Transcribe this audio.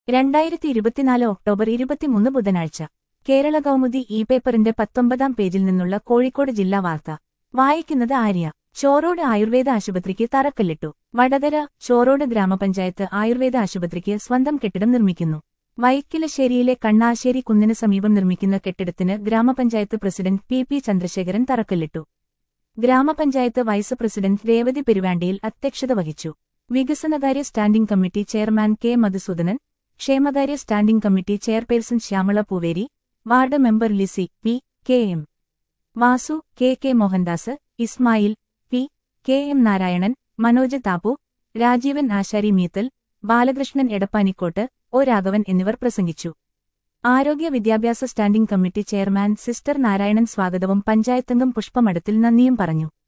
2024 October 23 ബുധനാഴ്ച കേരള കൗമുദി പേപ്പറിന്റെ 19-ാം പേജിൽ നിന്നുള്ള കോഴിക്കോട് ജില്ലാ വാർത്ത വായിക്കുന്നത് ആര്യ. ചോറോട് ആയുർവേദ ആശുപത്രിക്ക് തറക്കല്ലിട്ടു. വടകര. ചോറോട് ഗ്രാമപഞ്ചായത്ത് ആയുർവേദ ആശുപത്രിക്ക് സ്വന്തം കെട്ടിടം നിർമ്മിക്കുന്നു. വൈക്കിലശ്ശേരിയിലെ കണ്ണാശ്ശേരി കുന്നിന് സമീപം നിർമ്മിക്കുന്ന കെട്ടിടത്തിന് ഗ്രാമപഞ്ചായത്ത് പ്രസിഡന്റ് പി ചന്ദ്രശേഖരൻ തറക്കല്ലിട്ടു. ഗ്രാമപഞ്ചായത്ത് വൈസ് പ്രസിഡന്റ് രേവതി പെരുവാണ്ടിയിൽ അധ്യക്ഷത വഹിച്ചു. വികസനകാര്യ standing committee chairman K Madhusoodanan, ക്ഷേമകാര്യ standing committee chairperson Shyamala Pooveri, ward member Lissy P, K M Vasu, K Mohandas, Ismail P, K M Narayanan, Manoj Thappu, Rajeevan Asari Meethal, Balakrishnan Edappanikkot, O Raghavan എന്നിവർ പ്രസംഗിച്ചു. ആരോഗ്യ വിദ്യാഭ്യാസ standing committee chairman sister Narayanan സ്വാഗതവും പഞ്ചായത്തംഗം പുഷ്പമഠത്തിൽ നന്ദിയും പറഞ്ഞു.